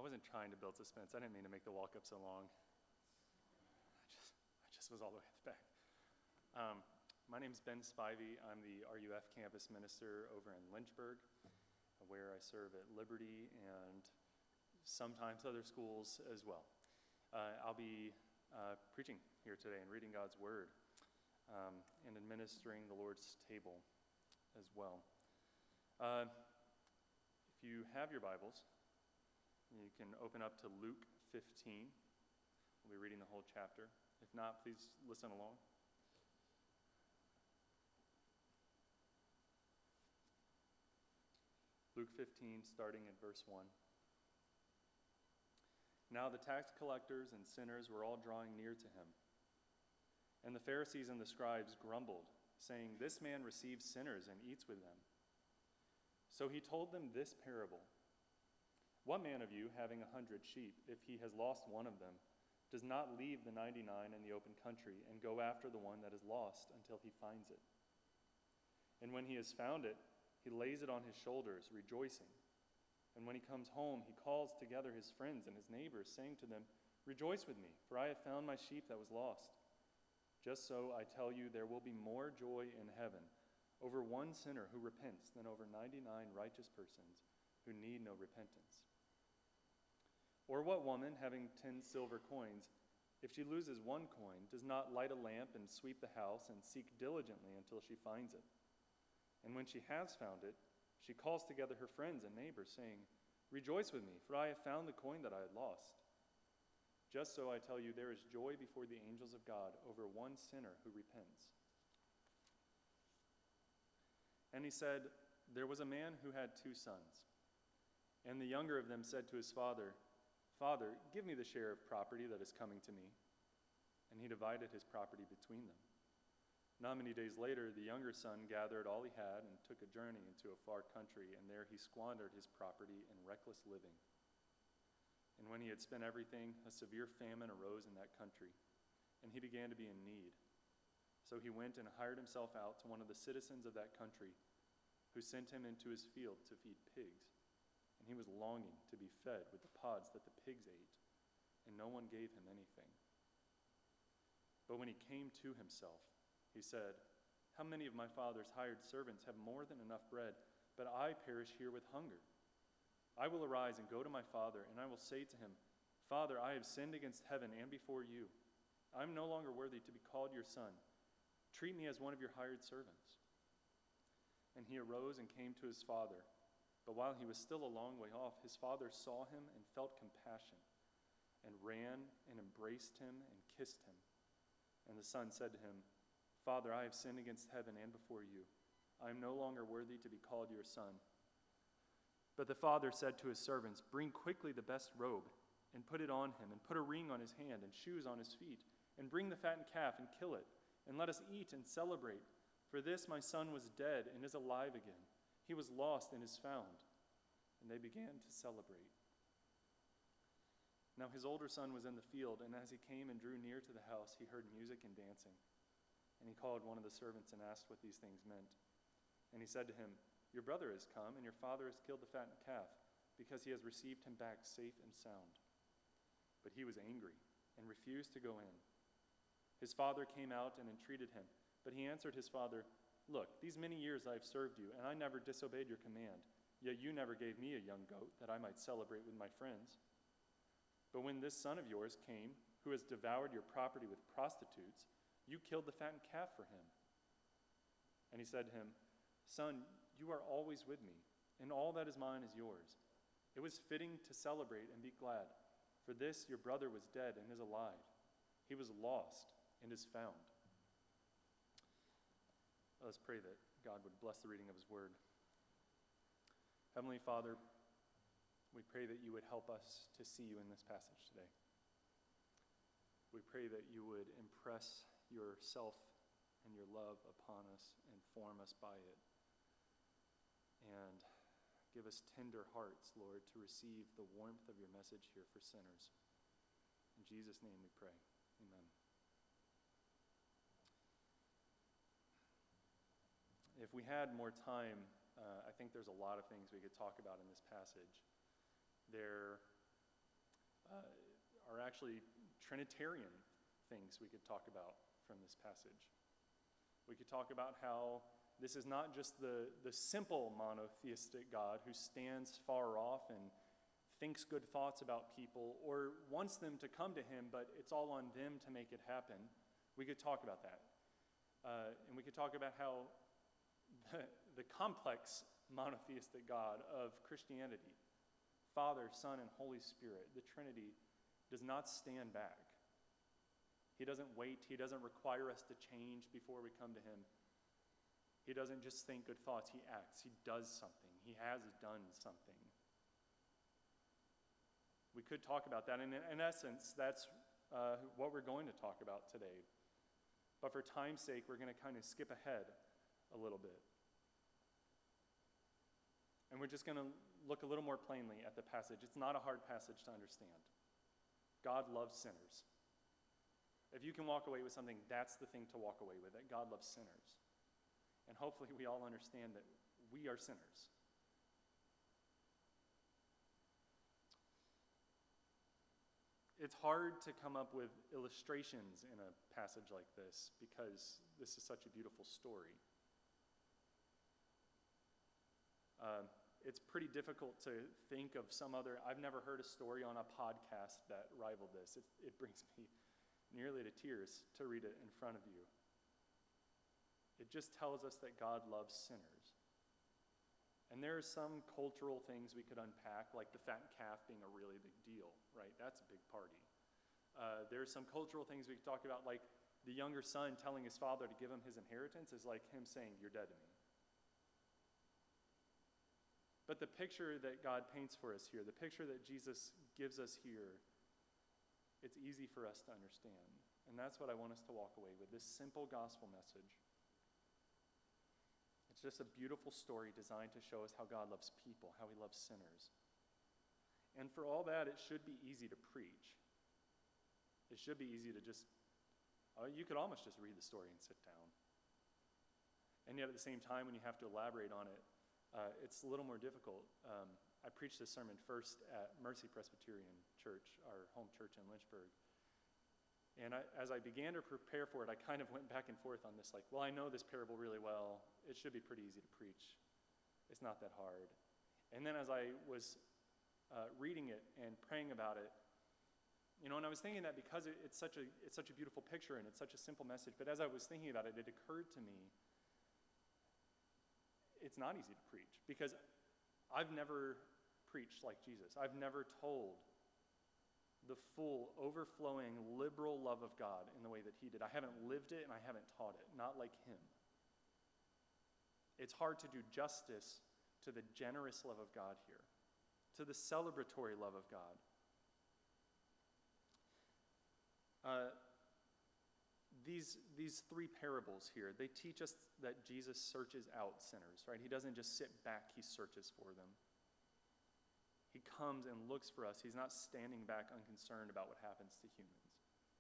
wasn't trying to build suspense. I didn't mean to make the walk-up so long. I just was all the way at the back. My name's Ben Spivey. I'm the RUF campus minister over in Lynchburg, where I serve at Liberty and sometimes other schools as well. I'll be preaching here today and reading God's Word and administering the Lord's table as well. If you have your Bibles, you can open up to Luke 15. We'll be reading the whole chapter. If not, please listen along. Luke 15, starting at verse 1. Now the tax collectors and sinners were all drawing near to him. And the Pharisees and the scribes grumbled, saying, "This man receives sinners and eats with them." So he told them this parable. What man of you, having 100 sheep, if he has lost one of them, does not leave the 99 in the open country and go after the one that is lost until he finds it? And when he has found it, he lays it on his shoulders, rejoicing. And when he comes home, he calls together his friends and his neighbors, saying to them, "Rejoice with me, for I have found my sheep that was lost." Just so, I tell you, there will be more joy in heaven over one sinner who repents than over 99 righteous persons who need no repentance. Or what woman, having 10 silver coins, if she loses one coin, does not light a lamp and sweep the house and seek diligently until she finds it? And when she has found it, she calls together her friends and neighbors, saying, "Rejoice with me, for I have found the coin that I had lost." Just so, I tell you, there is joy before the angels of God over one sinner who repents. And he said, "There was a man who had 2 sons. And the younger of them said to his father, 'Father, give me the share of property that is coming to me.' And he divided his property between them. Not many days later, the younger son gathered all he had and took a journey into a far country, and there he squandered his property in reckless living. And when he had spent everything, a severe famine arose in that country, and he began to be in need. So he went and hired himself out to one of the citizens of that country, who sent him into his field to feed pigs. And he was longing to be fed with the pods that the pigs ate, and no one gave him anything. But when he came to himself, he said, 'How many of my father's hired servants have more than enough bread, but I perish here with hunger? I will arise and go to my father, and I will say to him, Father, I have sinned against heaven and before you. I am no longer worthy to be called your son. Treat me as one of your hired servants.' And he arose and came to his father. But while he was still a long way off, his father saw him and felt compassion, and ran and embraced him and kissed him. And the son said to him, 'Father, I have sinned against heaven and before you. I am no longer worthy to be called your son.' But the father said to his servants, 'Bring quickly the best robe, and put it on him, and put a ring on his hand and shoes on his feet, and bring the fattened calf and kill it, and let us eat and celebrate. For this my son was dead and is alive again. He was lost and is found.' And they began to celebrate. Now his older son was in the field, and as he came and drew near to the house, he heard music and dancing. And he called one of the servants and asked what these things meant. And he said to him, 'Your brother has come, and your father has killed the fattened calf, because he has received him back safe and sound.' But he was angry and refused to go in. His father came out and entreated him, but he answered his father, 'Look, these many years I have served you, and I never disobeyed your command. Yet you never gave me a young goat that I might celebrate with my friends. But when this son of yours came, who has devoured your property with prostitutes, you killed the fattened calf for him.' And he said to him, 'Son, you are always with me, and all that is mine is yours. It was fitting to celebrate and be glad, for this your brother was dead and is alive. He was lost and is found.'" Let's pray that God would bless the reading of his word. Heavenly Father, we pray that you would help us to see you in this passage today. We pray that you would impress yourself and your love upon us and form us by it. And give us tender hearts, Lord, to receive the warmth of your message here for sinners. In Jesus' name we pray. Amen. If we had more time, I think there's a lot of things we could talk about in this passage. There actually Trinitarian things we could talk about from this passage. We could talk about how this is not just the simple monotheistic God who stands far off and thinks good thoughts about people or wants them to come to him, but it's all on them to make it happen. We could talk about that. And we could talk about how the complex monotheistic God of Christianity, Father, Son, and Holy Spirit, the Trinity, does not stand back. He doesn't wait. He doesn't require us to change before we come to him. He doesn't just think good thoughts. He acts. He does something. He has done something. We could talk about that. And in essence, that's what we're going to talk about today. But for time's sake, we're going to kind of skip ahead a little bit. And we're just going to look a little more plainly at the passage. It's not a hard passage to understand. God loves sinners. If you can walk away with something, that's the thing to walk away with, that God loves sinners. And hopefully we all understand that we are sinners. It's hard to come up with illustrations in a passage like this because this is such a beautiful story. It's pretty difficult to think of some other. I've never heard a story on a podcast that rivaled this. It brings me nearly to tears to read it in front of you. It just tells us that God loves sinners. And there are some cultural things we could unpack, like the fat calf being a really big deal, right? That's a big party. There are some cultural things we could talk about, like the younger son telling his father to give him his inheritance is like him saying, "You're dead to me." But the picture that God paints for us here, the picture that Jesus gives us here, it's easy for us to understand. And that's what I want us to walk away with, this simple gospel message. It's just a beautiful story designed to show us how God loves people, how he loves sinners. And for all that, it should be easy to preach. It should be easy to just, you could almost just read the story and sit down. And yet at the same time, when you have to elaborate on it, it's a little more difficult. I preached this sermon first at Mercy Presbyterian Church, our home church in Lynchburg. And as I began to prepare for it, I kind of went back and forth on this, like, well, I know this parable really well. It should be pretty easy to preach. It's not that hard. And then as I was reading it and praying about it, and I was thinking that because it's such a beautiful picture and it's such a simple message, but as I was thinking about it, it occurred to me it's not easy to preach because I've never preached like Jesus. I've never told the full, overflowing, liberal love of God in the way that he did. I haven't lived it and I haven't taught it, not like him. It's hard to do justice to the generous love of God here, to the celebratory love of God. These three parables here, they teach us that Jesus searches out sinners, right? He doesn't just sit back, he searches for them. He comes and looks for us. He's not standing back unconcerned about what happens to humans.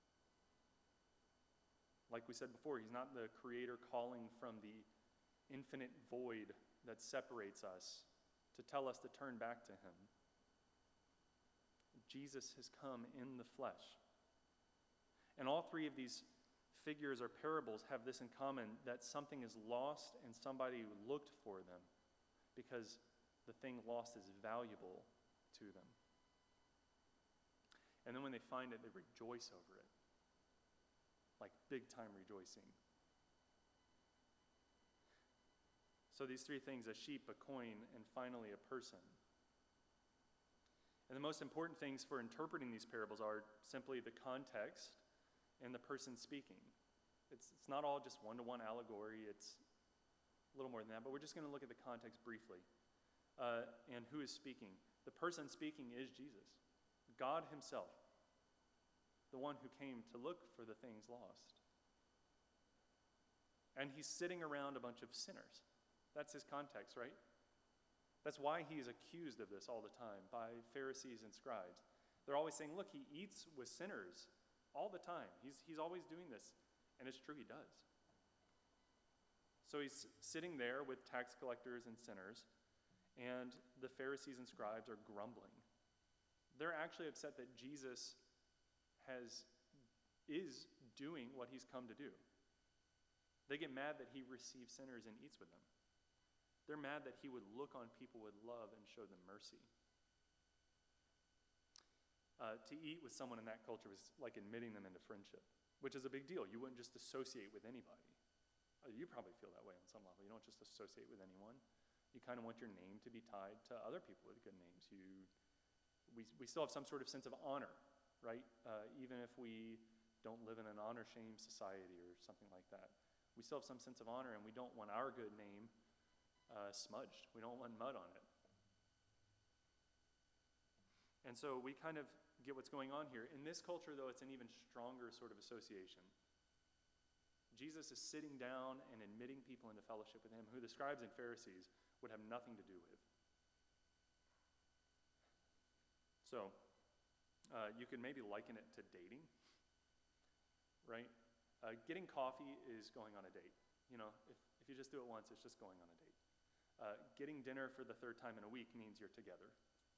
Like we said before, he's not the creator calling from the infinite void that separates us to tell us to turn back to him. Jesus has come in the flesh. And all three of these figures or parables have this in common, that something is lost and somebody looked for them because the thing lost is valuable to them. And then when they find it, they rejoice over it, like big time rejoicing. So these three things, a sheep, a coin, and finally a person. And the most important things for interpreting these parables are simply the context and the person speaking. It's not all just one-to-one allegory. It's a little more than that, but we're just going to look at the context briefly. And who is speaking? The person speaking is Jesus, God himself, the one who came to look for the things lost. And he's sitting around a bunch of sinners. That's his context, right? That's why he is accused of this all the time by Pharisees and scribes. They're always saying, look, he eats with sinners all the time. He's always doing this. And it's true, he does. So he's sitting there with tax collectors and sinners, and the Pharisees and scribes are grumbling. They're actually upset that Jesus is doing what he's come to do. They get mad that he receives sinners and eats with them. They're mad that he would look on people with love and show them mercy. To eat with someone in that culture was like admitting them into friendship, which is a big deal. You wouldn't just associate with anybody. You probably feel that way on some level. You don't just associate with anyone. You kind of want your name to be tied to other people with good names. We still have some sort of sense of honor, right? Even if we don't live in an honor-shame society or something like that. We still have some sense of honor, and we don't want our good name smudged. We don't want mud on it. And so we kind of get what's going on here. In this culture, though, it's an even stronger sort of association. Jesus is sitting down and admitting people into fellowship with him who the scribes and Pharisees would have nothing to do with. So, you could maybe liken it to dating, right? Getting coffee is going on a date. You know, if you just do it once, it's just going on a date. Getting dinner for the third time in a week means you're together.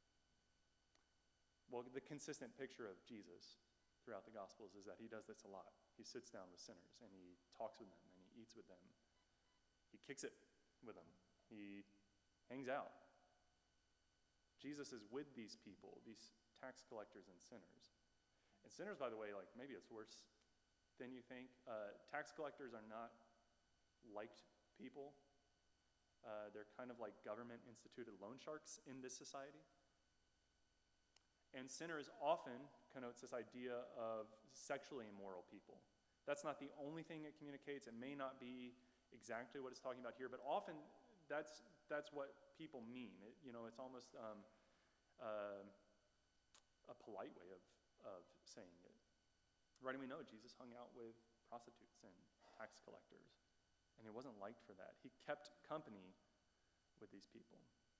Well, the consistent picture of Jesus throughout the Gospels is that he does this a lot. He sits down with sinners, and he talks with them, and he eats with them. He kicks it with them. He hangs out. Jesus is with these people, these tax collectors and sinners. And sinners, by the way, like maybe it's worse than you think. Tax collectors are not liked people. They're kind of like government-instituted loan sharks in this society. And sinners often connotes this idea of sexually immoral people. That's not the only thing it communicates. It may not be exactly what it's talking about here, but often that's what people mean. It's almost a polite way of saying it. Right, and we know Jesus hung out with prostitutes and tax collectors, and he wasn't liked for that. He kept company with these people.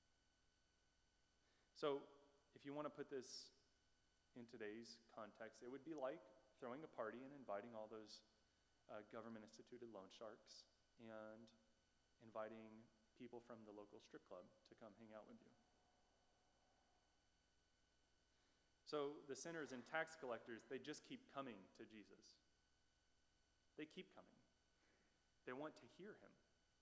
So, if you want to put this in today's context, it would be like throwing a party and inviting all those government-instituted loan sharks and inviting people from the local strip club to come hang out with you. So the sinners and tax collectors, they just keep coming to Jesus. They keep coming. They want to hear him.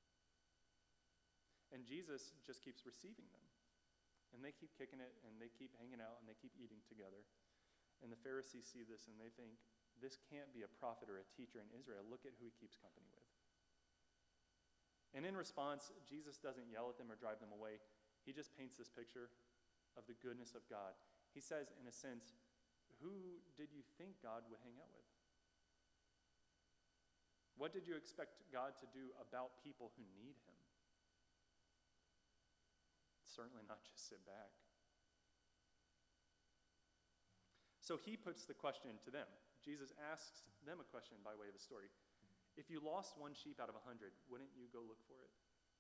And Jesus just keeps receiving them. And they keep kicking it, and they keep hanging out, and they keep eating together. And the Pharisees see this, and they think, this can't be a prophet or a teacher in Israel. Look at who he keeps company with. And in response, Jesus doesn't yell at them or drive them away. He just paints this picture of the goodness of God. He says, in a sense, who did you think God would hang out with? What did you expect God to do about people who need him? Certainly not just sit back. So he puts the question to them. Jesus asks them a question by way of a story. If you lost one sheep out of 100, wouldn't you go look for it?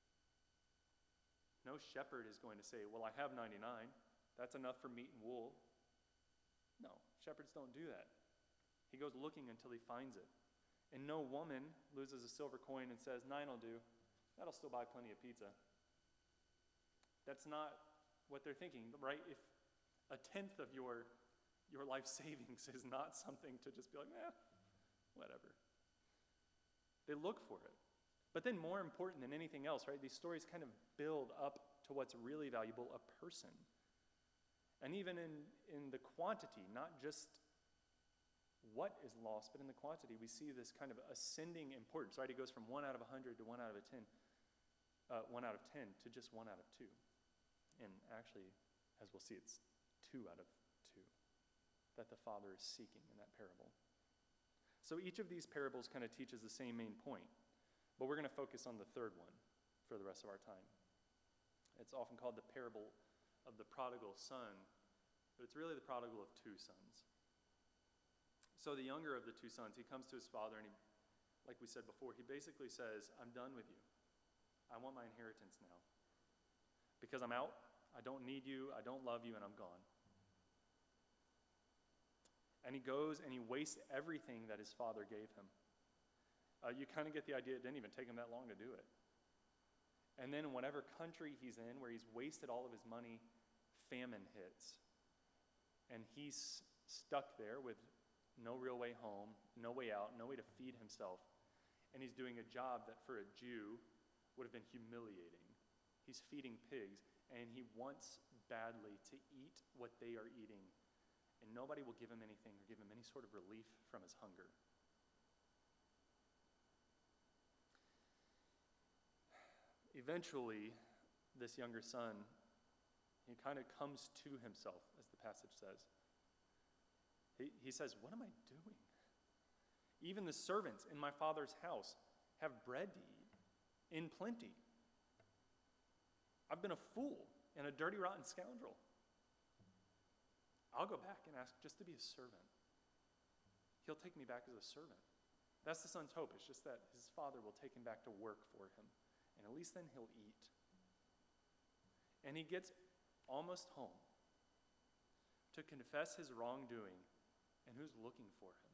No shepherd is going to say, well, I have 99. That's enough for meat and wool. No, shepherds don't do that. He goes looking until he finds it. And no woman loses a silver coin and says, 9 will do. That'll still buy plenty of pizza. That's not what they're thinking, right? If a tenth of your life savings is not something to just be like, whatever. They look for it. But then more important than anything else, right, these stories kind of build up to what's really valuable, a person. And even in the quantity, not just what is lost, but in the quantity, we see this kind of ascending importance, right? It goes from 1 out of 100 to 1 out of 10, 1 out of 10 to just 1 out of 2. And actually, as we'll see, it's 2 out of 2 that the Father is seeking in that parable. So each of these parables kind of teaches the same main point, but we're going to focus on the third one for the rest of our time. It's often called the parable of the prodigal son, but it's really the prodigal of 2 sons. So the younger of the 2 sons, he comes to his father, and he, like we said before, he basically says, I'm done with you. I want my inheritance now. Because I'm out, I don't need you, I don't love you, and I'm gone. And he goes and he wastes everything that his father gave him. You kind of get the idea it didn't even take him that long to do it. And then in whatever country he's in, where he's wasted all of his money, famine hits. And he's stuck there with no real way home, no way out, no way to feed himself. And he's doing a job that for a Jew would have been humiliating. He's feeding pigs, and he wants badly to eat what they are eating. And nobody will give him anything or give him any sort of relief from his hunger. Eventually, this younger son, he kind of comes to himself, as the passage says. He says, "What am I doing? Even the servants in my father's house have bread to eat in plenty. I've been a fool and a dirty, rotten scoundrel. I'll go back and ask just to be a servant. He'll take me back as a servant." That's the son's hope. It's just that his father will take him back to work for him. And at least then he'll eat. And he gets almost home to confess his wrongdoing, and who's looking for him?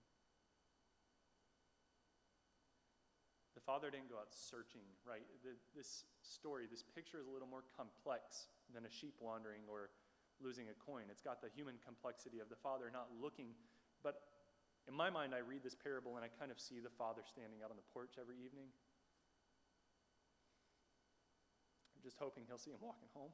The father didn't go out searching, right? This story, this picture is a little more complex than a sheep wandering or losing a coin. It's got the human complexity of the father not looking. But in my mind, I read this parable and I kind of see the father standing out on the porch every evening. I'm just hoping he'll see him walking home.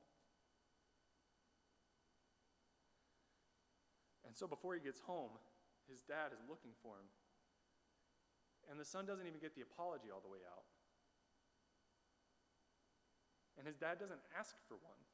And so before he gets home, his dad is looking for him. And the son doesn't even get the apology all the way out. And his dad doesn't ask for one.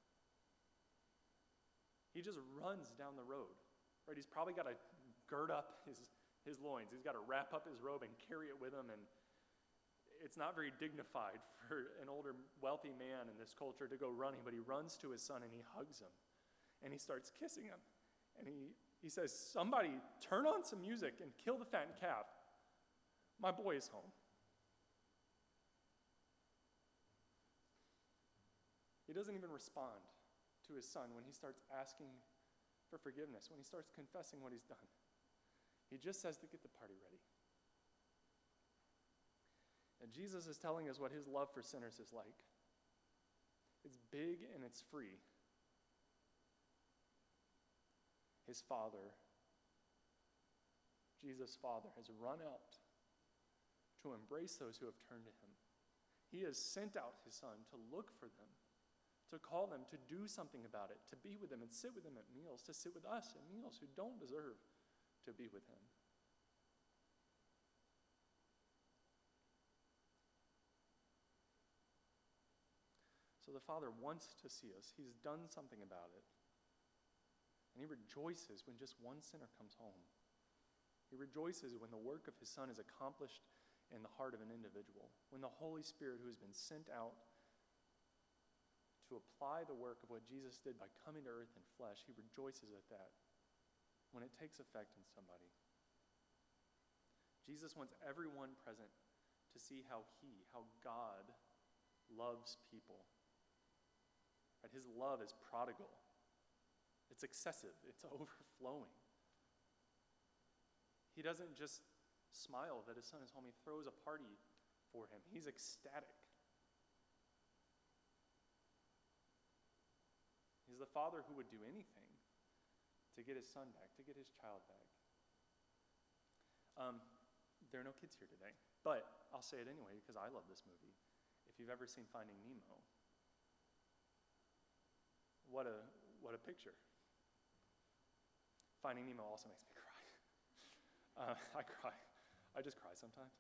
He just runs down the road. Right? He's probably got to gird up his loins. He's got to wrap up his robe and carry it with him. And it's not very dignified for an older, wealthy man in this culture to go running, but he runs to his son and he hugs him. And he starts kissing him. And he says, "Somebody turn on some music and kill the fattened calf. My boy is home." He doesn't even respond to his son when he starts asking for forgiveness, when he starts confessing what he's done. He just says to get the party ready. And Jesus is telling us what his love for sinners is like. It's big and it's free. His Father, Jesus' Father, has run out to embrace those who have turned to him. He has sent out his Son to look for them, to call them, to do something about it, to be with them and sit with them at meals, to sit with us at meals who don't deserve to be with him. So the Father wants to see us. He's done something about it. And he rejoices when just one sinner comes home. He rejoices when the work of his Son is accomplished in the heart of an individual. When the Holy Spirit, who has been sent out to apply the work of what Jesus did by coming to earth in flesh, he rejoices at that when it takes effect in somebody. Jesus wants everyone present to see how God loves people. Right? His love is prodigal. It's excessive. It's overflowing. He doesn't just smile that his son is home. He throws a party for him. He's ecstatic. He's the father who would do anything to get his son back, to get his child back. There are no kids here today, but I'll say it anyway because I love this movie. If you've ever seen Finding Nemo, what a picture. Finding Nemo also makes me cry. I cry. I just cry sometimes.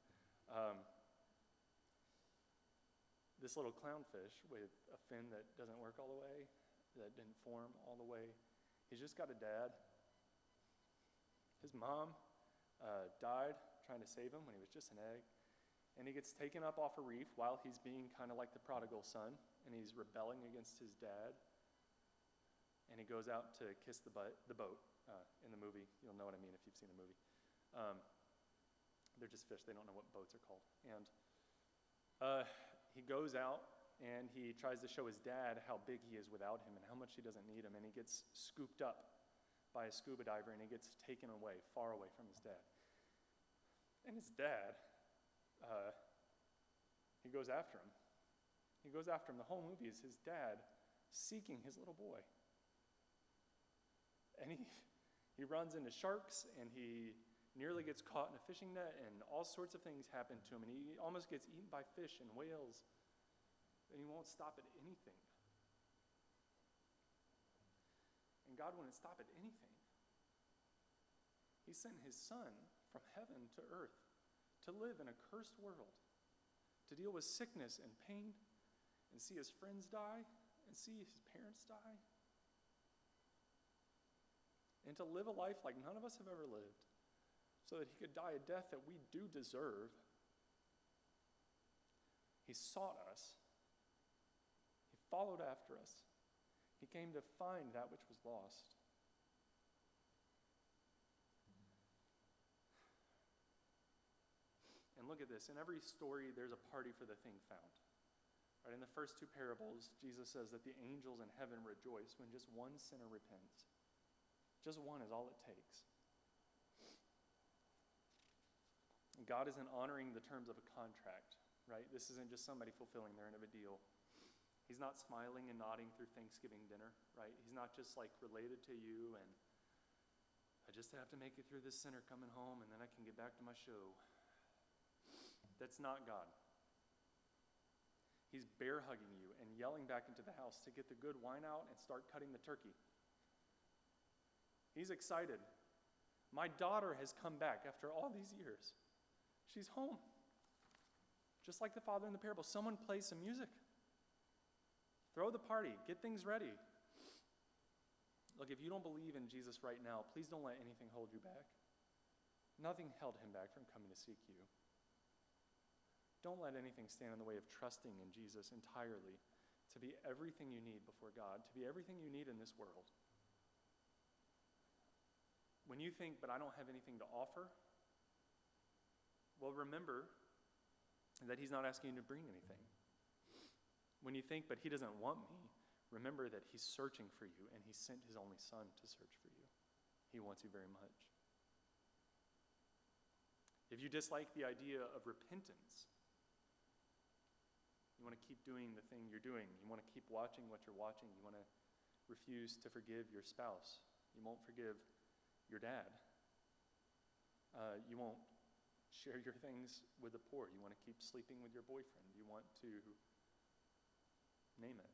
This little clownfish with a fin that doesn't work all the way, that didn't form all the way, he's just got a dad. His mom died trying to save him when he was just an egg. And he gets taken up off a reef while he's being kind of like the prodigal son, and he's rebelling against his dad. And he goes out to kiss the boat in the movie. You'll know what I mean if you've seen the movie. They're just fish. They don't know what boats are called. And he goes out, and he tries to show his dad how big he is without him and how much he doesn't need him. And he gets scooped up by a scuba diver, and he gets taken away, far away from his dad. And his dad, he goes after him. He goes after him. The whole movie is his dad seeking his little boy. And he runs into sharks, and he nearly gets caught in a fishing net, and all sorts of things happen to him, and he almost gets eaten by fish and whales, and he won't stop at anything. And God wouldn't stop at anything. He sent his Son from heaven to earth to live in a cursed world, to deal with sickness and pain, and see his friends die, and see his parents die, and to live a life like none of us have ever lived, so that he could die a death that we do deserve. He sought us. He followed after us. He came to find that which was lost. And look at this. In every story, there's a party for the thing found. Right? In the first two parables, Jesus says that the angels in heaven rejoice when just one sinner repents. Just one is all it takes. God isn't honoring the terms of a contract, right? This isn't just somebody fulfilling their end of a deal. He's not smiling and nodding through Thanksgiving dinner, right? He's not just like related to you and I just have to make it through this sinner coming home and then I can get back to my show. That's not God. He's bear hugging you and yelling back into the house to get the good wine out and start cutting the turkey. He's excited. My daughter has come back after all these years. She's home. Just like the father in the parable. Someone play some music. Throw the party. Get things ready. Look, if you don't believe in Jesus right now, please don't let anything hold you back. Nothing held him back from coming to seek you. Don't let anything stand in the way of trusting in Jesus entirely, to be everything you need before God, to be everything you need in this world. When you think, but I don't have anything to offer, well, remember that he's not asking you to bring anything. When you think, but he doesn't want me, remember that he's searching for you, and he sent his only son to search for you. He wants you very much. If you dislike the idea of repentance, you want to keep doing the thing you're doing, you want to keep watching what you're watching, you want to refuse to forgive your spouse, you won't forgive your dad, you won't share your things with the poor, you want to keep sleeping with your boyfriend, you want to name it.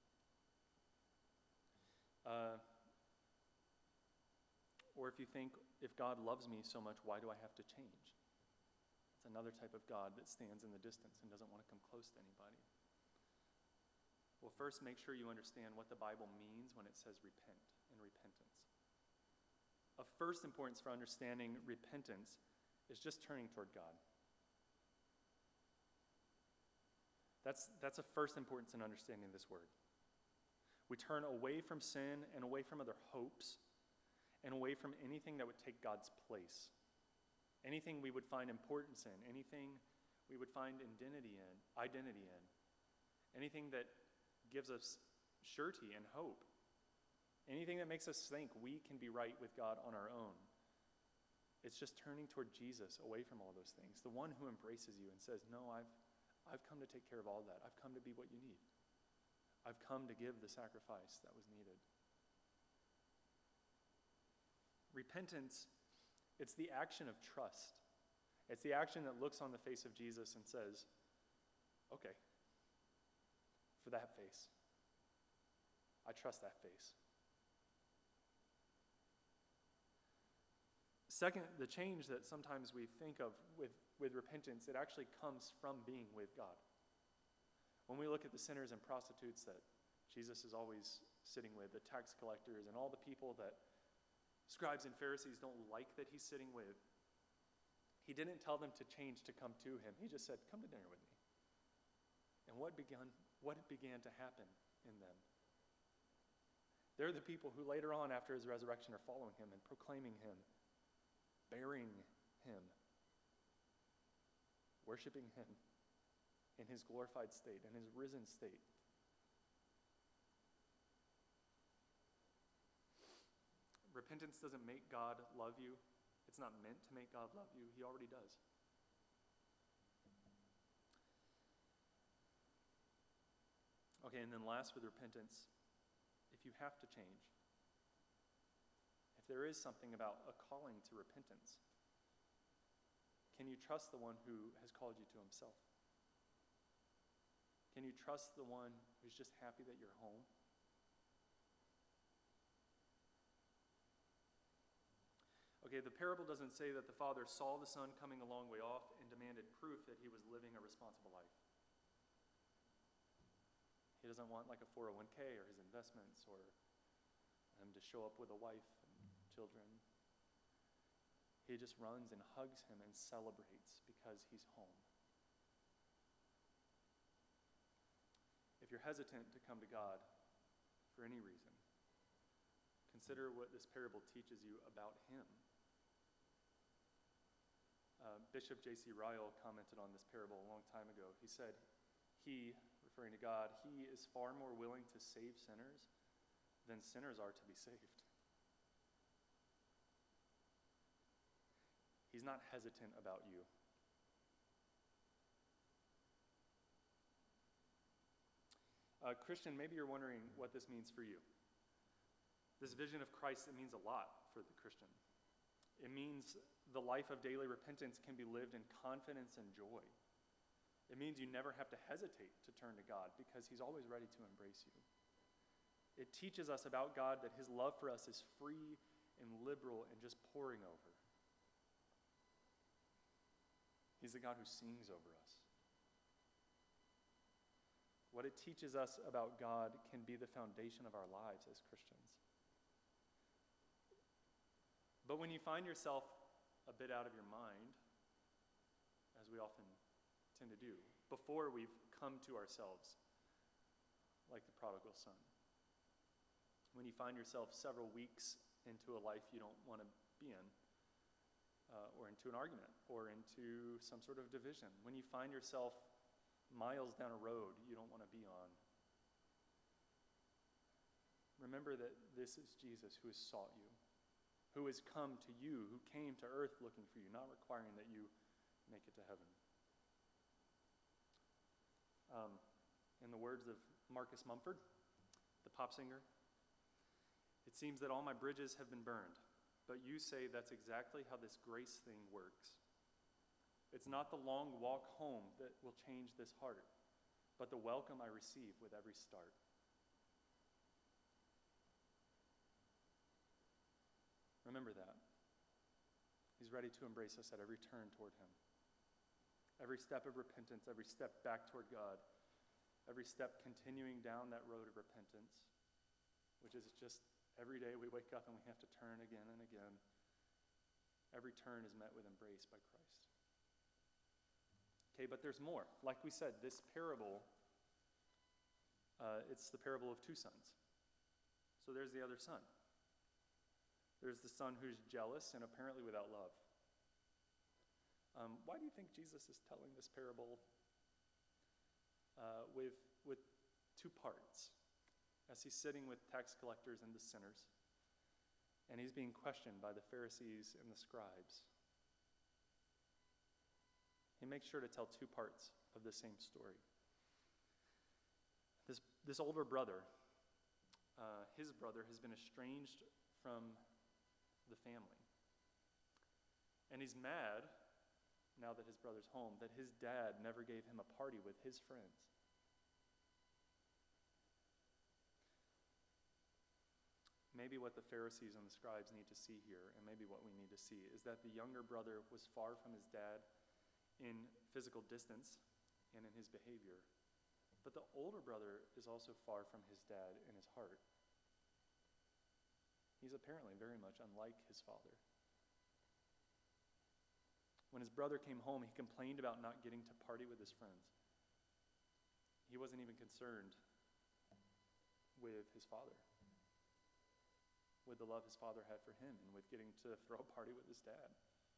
Or if you think, if God loves me so much, why do I have to change? It's another type of God that stands in the distance and doesn't want to come close to anybody. Well, first, make sure you understand what the Bible means when it says repent and repentance. Of first importance for understanding repentance is just turning toward God. That's of first importance in understanding this word. We turn away from sin and away from other hopes and away from anything that would take God's place. Anything we would find importance in, anything we would find identity in, anything that gives us surety and hope, anything that makes us think we can be right with God on our own. It's just turning toward Jesus away from all those things, the one who embraces you and says, no, I've come to take care of all that. I've come to be what you need. I've come to give the sacrifice that was needed. Repentance, it's the action of trust. It's the action that looks on the face of Jesus and says, okay, for that face, I trust that face. Second, the change that sometimes we think of with repentance, it actually comes from being with God. When we look at the sinners and prostitutes that Jesus is always sitting with, the tax collectors and all the people that scribes and Pharisees don't like that he's sitting with, he didn't tell them to change to come to him. He just said, come to dinner with me. And what began to happen in them? They're the people who later on after his resurrection are following him and proclaiming him, bearing him, worshiping him in his glorified state, in his risen state. Repentance doesn't make God love you. It's not meant to make God love you. He already does. Okay, and then last with repentance, if you have to change, if there is something about a calling to repentance, Can you trust the one who has called you to himself? Can you trust the one who's just happy that you're home? Okay, the parable doesn't say that the father saw the son coming a long way off and demanded proof that he was living a responsible life. He doesn't want like a 401k or his investments or him to show up with a wife and children. He just runs and hugs him and celebrates because he's home. If you're hesitant to come to God for any reason, consider what this parable teaches you about him. Bishop J.C. Ryle commented on this parable a long time ago. He said, he, referring to God, he is far more willing to save sinners than sinners are to be saved. He's not hesitant about you. Christian, maybe you're wondering what this means for you. This vision of Christ, it means a lot for the Christian. It means the life of daily repentance can be lived in confidence and joy. It means you never have to hesitate to turn to God because he's always ready to embrace you. It teaches us about God that his love for us is free and liberal and just pouring over. He's the God who sings over us. What it teaches us about God can be the foundation of our lives as Christians. But when you find yourself a bit out of your mind, as we often tend to do, before we've come to ourselves, like the prodigal son, when you find yourself several weeks into a life you don't want to be in, or into an argument, or into some sort of division, when you find yourself miles down a road you don't want to be on, remember that this is Jesus who has sought you, who has come to you, who came to earth looking for you, not requiring that you make it to heaven. In the words of Marcus Mumford, the pop singer, it seems that all my bridges have been burned, but you say that's exactly how this grace thing works. It's not the long walk home that will change this heart, but the welcome I receive with every start. Remember that. He's ready to embrace us at every turn toward him. Every step of repentance, every step back toward God, every step continuing down that road of repentance, which is just every day we wake up and we have to turn again and again. Every turn is met with embrace by Christ. Okay, but there's more. Like we said, this parable, it's the parable of two sons. So there's the other son. There's the son who's jealous and apparently without love. Why do you think Jesus is telling this parable with two parts? As he's sitting with tax collectors and the sinners, and he's being questioned by the Pharisees and the scribes. He makes sure to tell two parts of the same story. This older brother, his brother has been estranged from the family. And he's mad, now that his brother's home, that his dad never gave him a party with his friends. Maybe what the Pharisees and the scribes need to see here, and maybe what we need to see, is that the younger brother was far from his dad in physical distance and in his behavior. But the older brother is also far from his dad in his heart. He's apparently very much unlike his father. When his brother came home, he complained about not getting to party with his friends. He wasn't even concerned with his father, with the love his father had for him, and with getting to throw a party with his dad.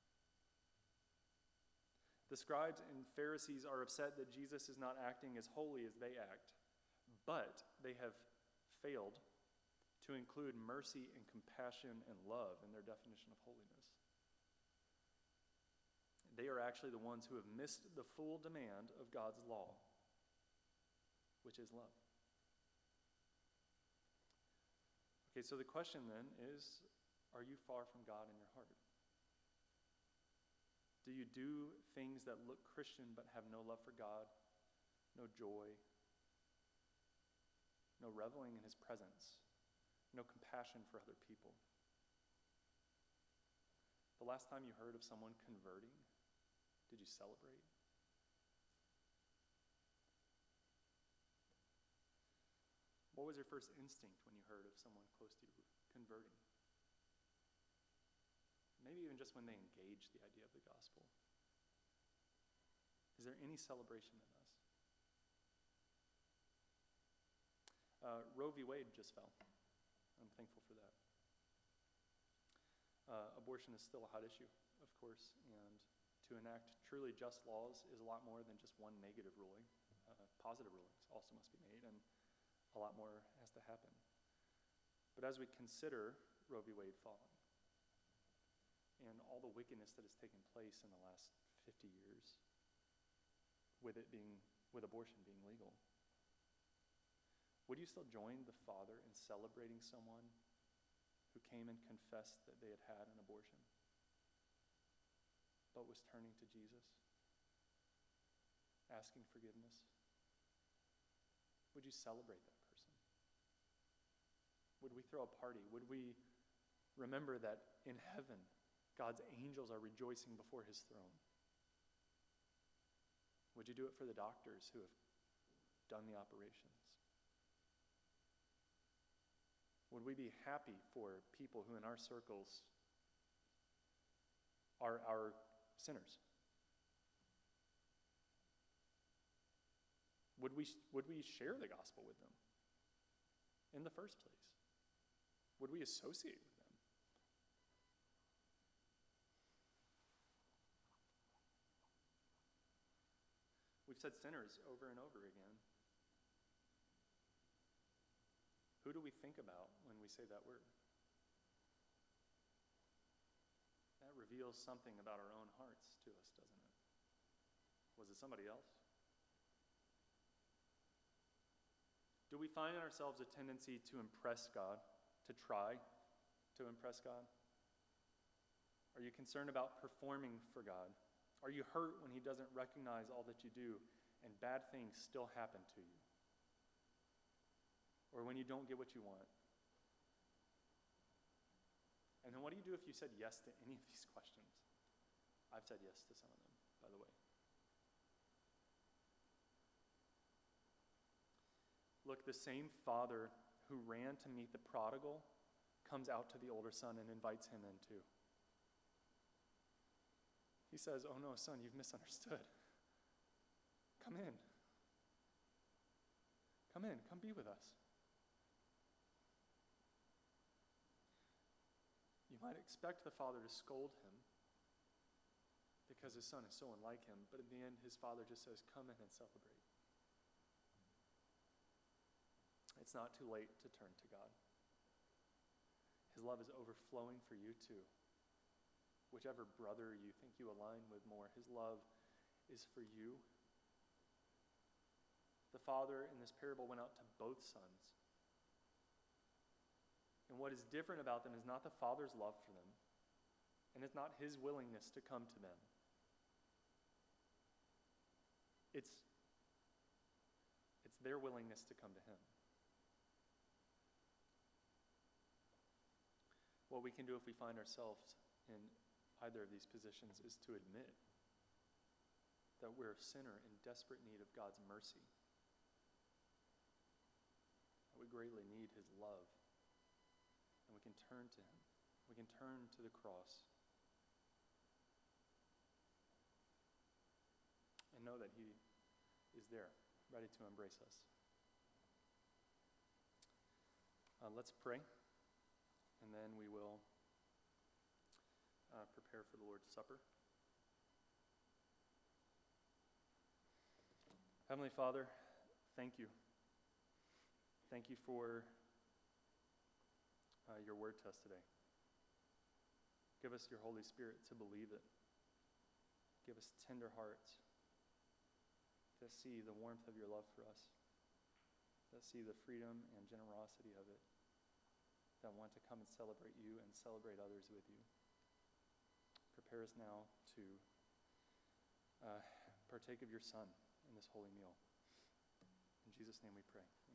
The scribes and Pharisees are upset that Jesus is not acting as holy as they act, but they have failed to include mercy and compassion and love in their definition of holiness. They are actually the ones who have missed the full demand of God's law, which is love. Okay, so the question then is, are you far from God in your heart? Do you do things that look Christian but have no love for God, no joy, no reveling in his presence, no compassion for other people? The last time you heard of someone converting, did you celebrate? What was your first instinct when you heard of someone close to you converting? Maybe even just when they engaged the idea of the gospel. Is there any celebration in us? Roe v. Wade just fell. I'm thankful for that. Abortion is still a hot issue, of course, and to enact truly just laws is a lot more than just one negative ruling. Positive rulings also must be made, and a lot more has to happen. But as we consider Roe v. Wade falling, and all the wickedness that has taken place in the last 50 years, with abortion being legal, would you still join the Father in celebrating someone who came and confessed that they had had an abortion, but was turning to Jesus, asking forgiveness? Would you celebrate that person? Would we throw a party? Would we remember that in heaven, God's angels are rejoicing before his throne? Would you do it for the doctors who have done the operations? Would we be happy for people who in our circles are our sinners? Would we share the gospel with them in the first place? Would we associate with them? We've said sinners over and over again. Who do we think about when we say that word? That reveals something about our own hearts to us, doesn't it? Was it somebody else? Do we find in ourselves a tendency to impress God, to try to impress God? Are you concerned about performing for God? Are you hurt when he doesn't recognize all that you do and bad things still happen to you? Or when you don't get what you want? And then what do you do if you said yes to any of these questions? I've said yes to some of them, by the way. Look, the same father who ran to meet the prodigal comes out to the older son and invites him in too. He says, "Oh no, son, you've misunderstood. Come in. Come in, come be with us." You might expect the father to scold him because his son is so unlike him, but in the end, his father just says, "Come in and celebrate." It's not too late to turn to God. His love is overflowing for you too. Whichever brother you think you align with more, his love is for you. The father in this parable went out to both sons. And what is different about them is not the father's love for them, and it's not his willingness to come to them. It's their willingness to come to him. What we can do if we find ourselves in either of these positions is to admit that we're a sinner in desperate need of God's mercy. That we greatly need his love. And we can turn to him. We can turn to the cross. And know that he is there, ready to embrace us. Let's pray. And then we will prepare for the Lord's Supper. Heavenly Father, thank you. Thank you for your word to us today. Give us your Holy Spirit to believe it. Give us tender hearts that see the warmth of your love for us, that see the freedom and generosity of it, that want to come and celebrate you and celebrate others with you. Prepare us now to partake of your Son in this holy meal. In Jesus' name we pray.